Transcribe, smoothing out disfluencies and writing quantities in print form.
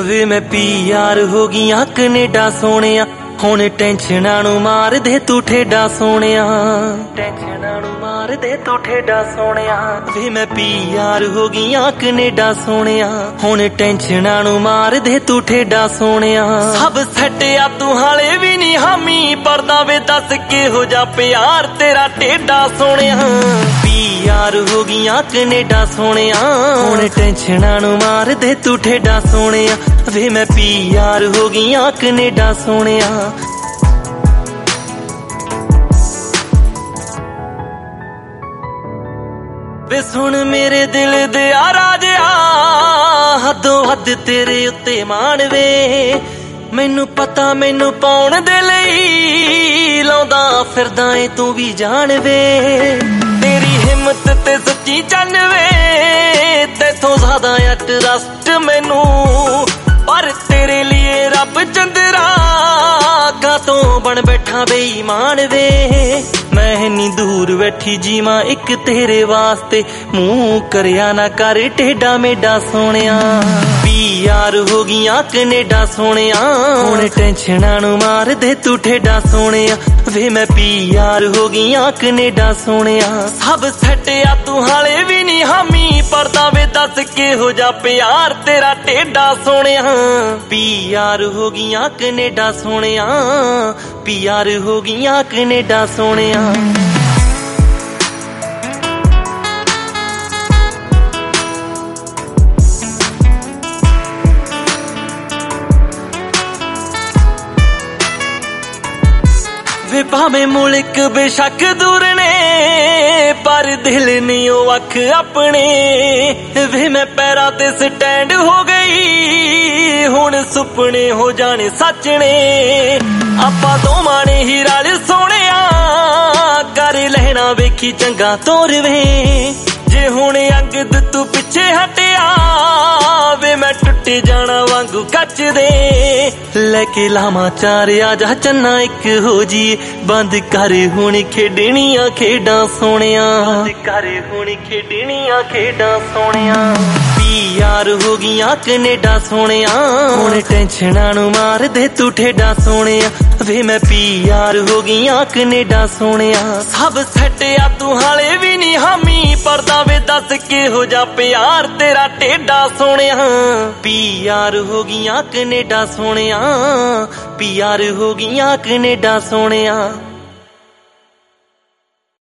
ਵੇ ਮੈਂ ਪੀਆਰ ਹੋ ਗਈਆਂ ਕੈਨੇਡਾ ਸੋਹਣਿਆ। ਹੁਣ ਟੈਨਸ਼ਨਾਂ ਨੂੰ ਮਾਰ ਦੇ ਤੂੰ ਠੇਡਾ ਸੋਹਣਿਆ, ਟੈਨਸ਼ਨਾਂ ਨੂੰ ਮਾਰ ਦੇ ਤੂੰ ਠੇਡਾ ਸੋਹਣਿਆ। ਵੇ ਮੈਂ ਪੀਆਰ ਹੋ ਗਈਆਂ ਕੈਨੇਡਾ ਸੋਹਣਿਆ। ਹੁਣ ਟੈਨਸ਼ਨਾਂ ਨੂੰ ਮਾਰ ਦੇ ਤੂੰ ਠੇਡਾ ਸੋਹਣਿਆ। ਸਭ ਸੈੱਟ ਆ ਤੂੰ ਹਾਲੇ ਵੀ ਨੀ ਹਾਮੀ ਭਰਦਾ ਵੇ, ਦੱਸ ਕਿਹੋ ਜਿਹਾ ਪਿਆਰ ਤੇਰਾ ਟੇਡਾ ਸੋਹਣਿਆ। ਪੀਆਰ ਹੋ ਗਈਆਂ ਕੈਨੇਡਾ ਸੋਹਣਿਆ। ਹੁਣ ਟੈਨਸ਼ਨਾਂ ਨੂੰ ਮਾਰ ਦੇ ਤੂੰ ਠੇਡਾ ਸੋਹਣਿਆ। ਵੇ ਮੈਂ ਪੀਆਰ ਹੋ ਗਈਆਂ ਕੈਨੇਡਾ ਸੋਹਣਿਆ। ਵੇ ਸੁਣ ਮੇਰੇ ਦਿਲ ਦੇ ਆ ਰਾਜਿਆ, ਹੱਦੋਂ ਹੱਦ ਤੇਰੇ ਉੱਤੇ ਮਾਣ ਵੇ। ਮੈਨੂੰ ਪਤਾ ਮੈਨੂੰ ਪਾਉਣ ਦੇ ਲਈ ਲਾਉਂਦਾ ਫਿਰਦਾ ਏ ਤੂੰ ਵੀ ਜਾਣ ਵੇ। ਤੇਰੀ ਹਿੰਮਤ ਤੇ ਸੱਚੀ ਚੰਨ ਵੇ, ਤੇਥੋਂ ਜ਼ਿਆਦਾ ਟਰਸਟ ਮੈਨੂੰ। ਪਰ ਤੇਰੇ ਲਈ ਰੱਬ ਚੰਦਰਾ ਕਾਤੋਂ ਬਣ ਬੈਠਾ ਬੇਈਮਾਨ ਵੇ। ਮੈਂ ਇੰਨੀ ਦੂਰ ਬੈਠੀ ਜੀਵਾਂ ਇੱਕ ਤੇਰੇ ਵਾਸਤੇ, ਮੂੰਹ ਕਰਿਆ ਨਾ ਕਰ ਟੇਡਾ ਮੇਡਾ ਸੋਹਣਿਆ। ਪੀਆਰ ਹੋ ਗਈਆਂ ਕੈਨੇਡਾ ਸੋਹਣਿਆ। ਹੁਣ ਟੈਨਸ਼ਨਾਂ ਨੂੰ ਮਾਰ ਦੇ ਤੂੰ ਠੇਡਾ ਸੋਹਣਿਆ। ਵੇ ਮੈਂ ਪੀਆਰ ਹੋ ਗਈਆਂ ਕੈਨੇਡਾ ਸੋਹਣਿਆ। ਸਭ ਸੈੱਟ ਆ ਤੂੰ ਹਾਲੇ ਵੀ ਨੀ ਹਾਮੀ ਭਰਦਾ ਵੇ, ਦੱਸ ਕਿਹੋ ਜਿਹਾ ਪਿਆਰ ਤੇਰਾ ਟੇਡਾ ਸੋਹਣਿਆ। ਪੀਆਰ ਹੋ ਗਈਆਂ ਕੈਨੇਡਾ ਸੋਹਣਿਆ। ਪੀਆਰ ਹੋ ਗਈਆਂ ਕੈਨੇਡਾ ਸੋਹਣਿਆ। ਵੇ ਭਾਵੇਂ ਮੁਲਕ ਬੇਸ਼ੱਕ ਦੂਰ ਨੇ, ਪਰ ਦਿਲ ਨੀ ਉਹ ਅੱਖ ਆਪਣੇ। ਵੇ ਮੈਂ ਪੈਰਾਂ ਤੇ ਸਟੈਂਡ ਹੋ ਗਈ, ਹੁਣ ਸੁਪਨੇ ਹੋ ਜਾਣੇ ਸੱਚ ਨੇ। ਆਪਾਂ ਦੋਵਾਂ ਨੇ ਹੀ ਰਲ ਸੋਹਣਿਆ, ਕਰ ਲੈਣਾ ਵੇਖੀ ਚੰਗਾ ਤੋਰ ਵੇ। ਜੇ ਹੁਣ ਅੰਗਦ ਤੂੰ ਪਿੱਛੇ ਹਟਿਆ, ਵੇ ਮੈਂ ਟੁੱਟ ਜਾਣਾ ਵਾਂਗੂ ਕੱਚ ਦੇ। ਲੈ ਕੇ ਲਾਵਾਂ ਚਾਰ ਆ ਜਾ ਚੰਨਾ ਇੱਕ ਹੋ ਜੀ, ਬੰਦ ਕਰ ਹੁਣ ਖੇਡਣੀਆਂ ਖੇਡਾਂ ਸੋਹਣਿਆ। ਬੰਦ ਕਰ ਹੁਣ ਖੇਡਣੀਆਂ ਖੇਡਾਂ ਸੋਹਣਿਆ। ਪੀਆਰ ਹੋ ਗਈਆਂ ਕੈਨੇਡਾ ਸੋਹਣਿਆ। ਹੁਣ ਟੈਨਸ਼ਨਾਂ ਨੂੰ ਮਾਰ ਦੇ ਤੂੰ ਠੇਡਾ ਸੋਹਣਿਆ। ਵੇ ਮੈਂ ਪੀਆਰ ਹੋ ਗਈਆਂ ਕੈਨੇਡਾ ਸੋਹਣਿਆ। ਸਭ ਸੈੱਟ ਆ ਤੂੰ ਹਾਲੇ ਵੀ ਨੀ ਹਾਮੀ ਭਰਦਾ ਵੇ, ਦੱਸ ਕਿਹੋ ਜਿਹਾ ਪਿਆਰ ਤੇਰਾ ਟੇਡਾ ਸੋਹਣਿਆ। ਪੀਆਰ ਹੋ ਗਈਆਂ ਕੈਨੇਡਾ ਸੋਹਣਿਆ। ਪੀਆਰ ਹੋ ਗਈਆਂ ਕੈਨੇਡਾ ਸੋਹਣਿਆ।